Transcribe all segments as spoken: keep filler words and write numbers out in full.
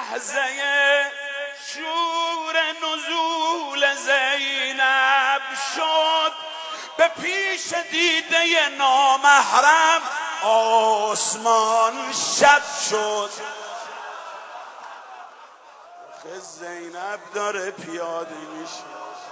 لحظه شور نزول زینب شد، به پیش دیده نامحرم آسمان شب شد. آخه زینب داره پیاده میشه،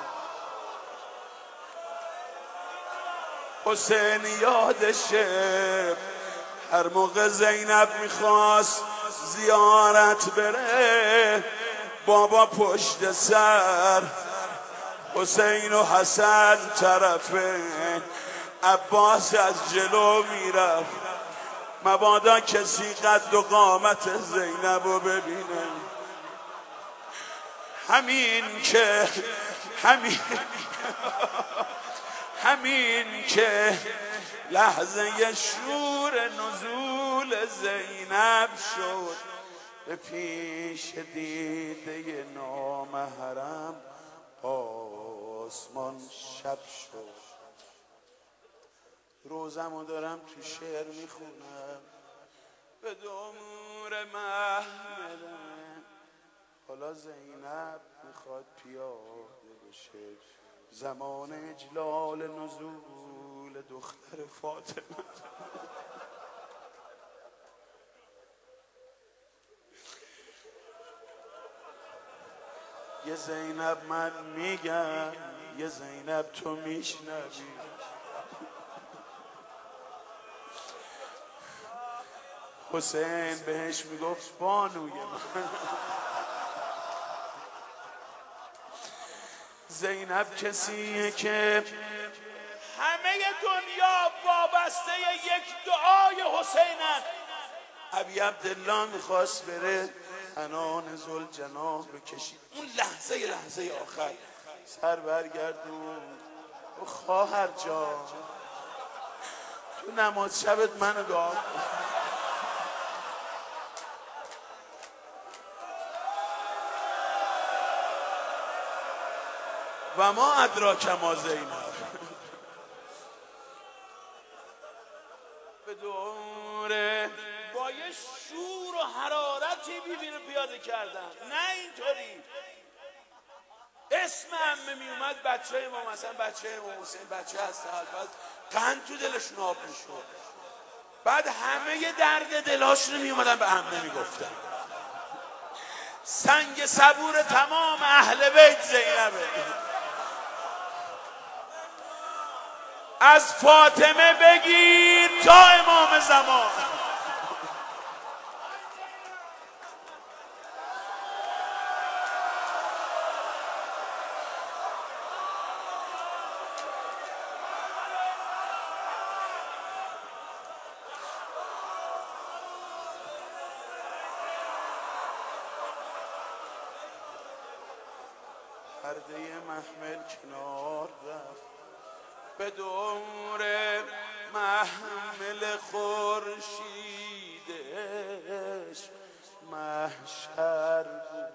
حسین یادشه هر موقع زینب میخواست زیارت بره، بابا پشت سر، حسین و حسن طرفه، عباس از جلو میرفت مبادا کسی قد و قامت زینب رو ببینه. همین که همین همین که لحظه شور نزول زینب شد، به پیش دیده نامحرم آسمان شب شد. روزمو دارم تو شعر میخونم، به دور محملم، حالا زینب میخواد پیاده بشه، زمان اجلال نزول دختر فاطمه. یه زینب من میگم، یه زینب تو میشنوی. حسین بهش میگفت بانوی من. زینب کسیه که همه دنیا وابسته یک دعای حسینن. ابی عبدالله میخواست بره عنان ذوالجناح بکشید، اون لحظه لحظه آخر سر برگردون و خواهر جان تو نماز شبت منو دعا کن. و ما ادراک ما زینب. به دوره با یه شور و حرارتی بیبی رو پیاده کردن، نه اینطوری اسم عمه می اومد بچه ما، مثلا بچه امام حسین، بچه هست الفت، قند تو دلشون آب میشد. بعد همه درد دلاشون می اومدن به عمه می گفتن. سنگ صبور تمام اهل بیت زینبه، از فاطمه بگیر تا امام زمان. پرده محمل کنار رفت، به دور محمل خورشیدش محشر بود.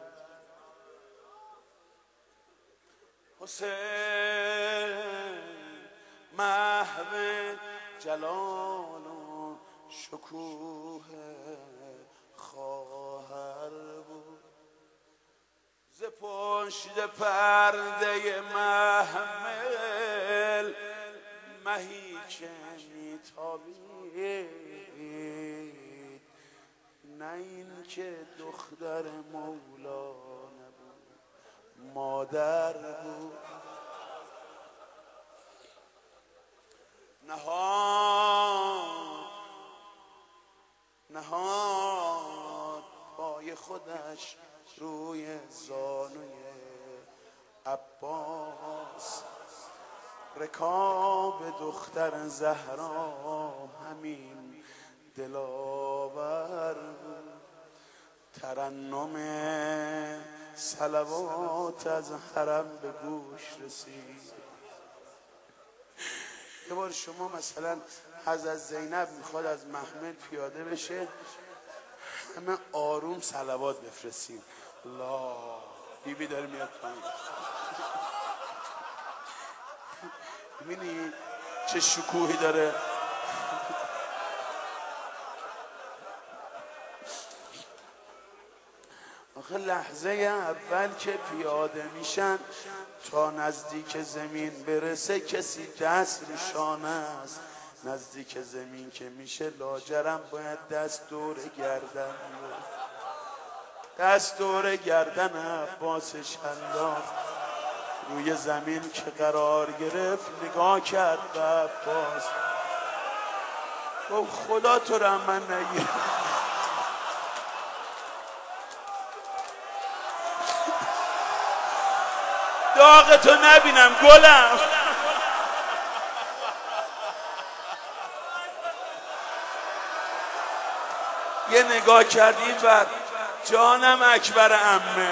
حسین محو جلال و شکوه خواهر بود، ز پشت پرده محمل مهی که میتابید، نه این که دختر مولا نبود مادر بود. نهاد نهاد پای خودش روی زانوی عباس، رکاب دختر زهرا همین دلاور بود. ترنم صلوات از حرم به گوش رسید. یه بار شما مثلا حضرت زینب میخواد از محمل پیاده بشه، همه آروم صلوات بفرستیم. الله بیبی داره میاد پایین. ببینی چه شکوهی داره. آخه لحظه اول که پیاده میشن تا نزدیک زمین برسه کسی دست رو شانه است. نزدیک زمین که میشه لاجرم باید دست دور گردن، دست دور گردن عباسش انداخت. روی زمین که قرار گرفت نگاه کرد به عباس، گفت خدا تو را من نگیر. داغتو نبینم گلم. یه نگاه کردیم بعد جانم اکبر عمه.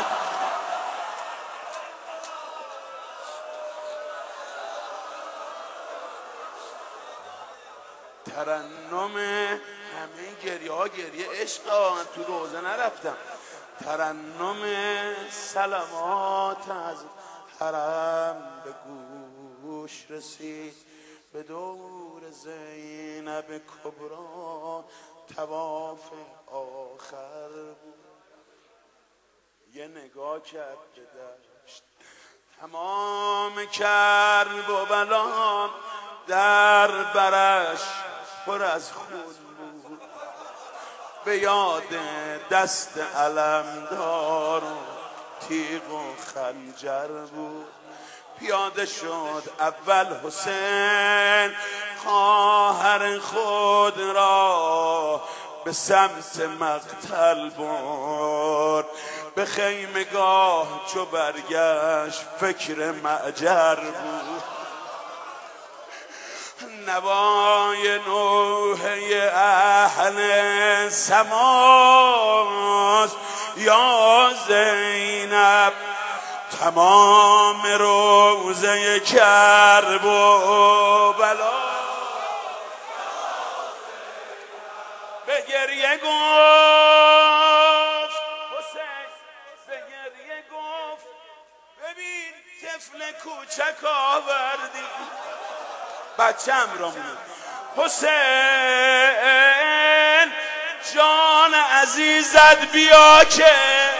ترنم همه گریه ها گریه عشق ها. من تو روزه نرفتم. ترنم سلامات از حرم به گوش رسید، به دور زینب کبرا طواف آخر بود. یه نگاه کرد به دشت، تمام کرب و بلان در برش پر از خون بود. به یاد دست علمدار و تیغ و خنجر بود. پیاده شد اول حسین خواهر خود را به سمت مقتل برد. به خیمگاه چو برگشت فکر معجر بود. نوای نوحه اهل سماست یا زینب، تمام روزه کرب و بلا به گریه گفت. حسین به گریه گفت ببین طفل کوچک آوردی، بچم را مونه. حسین جان عزیزت بیا که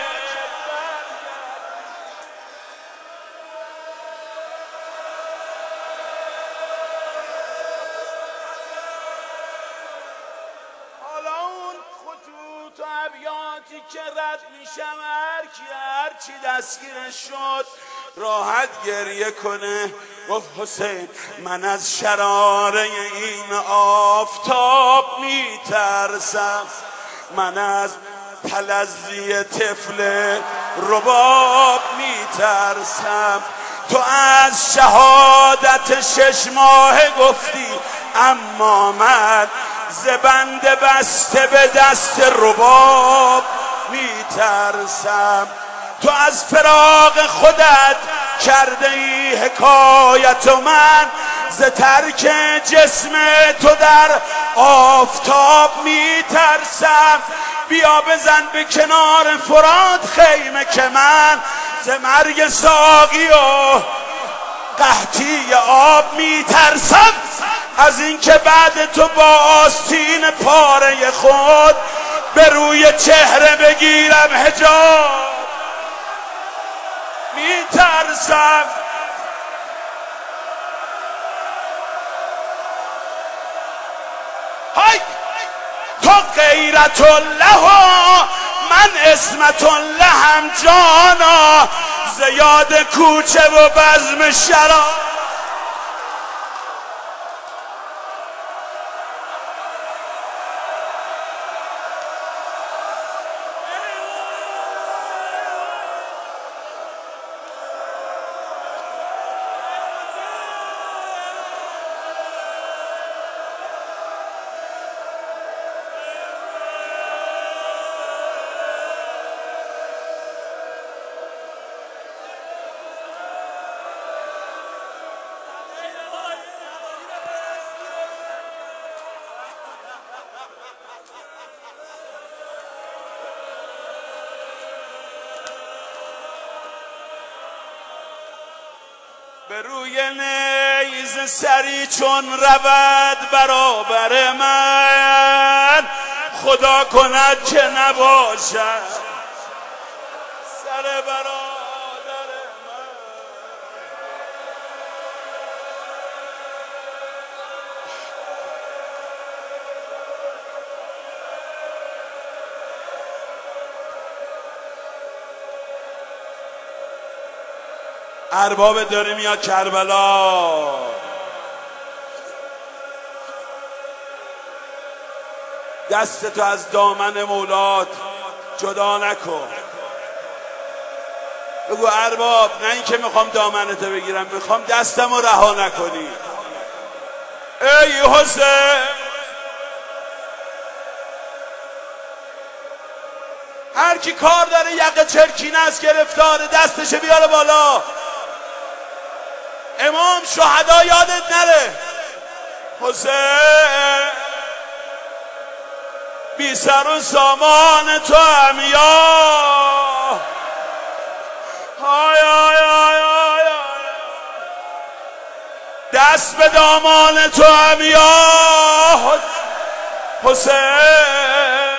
حالا اون خطوط و ابیاتی که رد میشم هر کی هر چی دستگیرش شد راحت گریه کنه. گفت حسین من از شراره این آفتاب میترسم، من از تلظی طفل رباب میترسم. تو از شهادت شش ماه گفتی اما من زبند بسته به دست رباب میترسم. تو از فراق خودت کرده ای حکایت و من ز ترک جسم تو در آفتاب میترسم. بیا بزن به کنار فرات خیمه که من ز مرگ ساقی و قحطی آب میترسم. از اینکه بعد تو با آستین پاره خود به روی چهره بگیرم حجاب میترسم. های تو غیرت الله من اسمت الله هم جانا، زیاد کوچه و بزم شراب. به روی نیز سری چون رود برابر من، خدا کند که نباشد برادر من. ارباب داره میاد کربلا، دستتو از دامن مولات جدا نکن. بگو ارباب، نه این که میخوام دامنتو بگیرم، میخوام دستمو رها نکنی. ای حسین، هر کی کار داره یقه چرکینه از گرفتار دستش بیاره بالا. امام شهدا یادت نره. حسین بی سر و سامان تو هم یا های های های های دست به دامان تو هم یا حسین.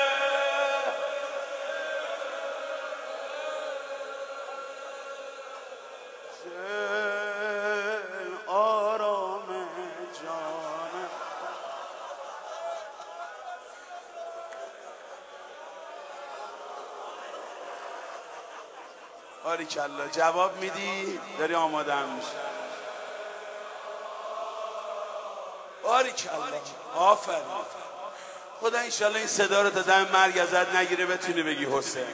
آرام جانم باریکلا، جواب میدی؟ داری آماده هم میشه. باریکلا، آفرین. خدا انشالله این صدا رو تا دم مرگ ازت نگیره، بتونی بگی حسین.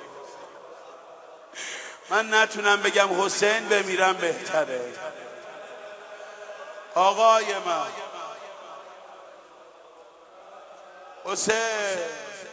من نتونم بگم حسین، بمیرم بهتره. آقای من حسین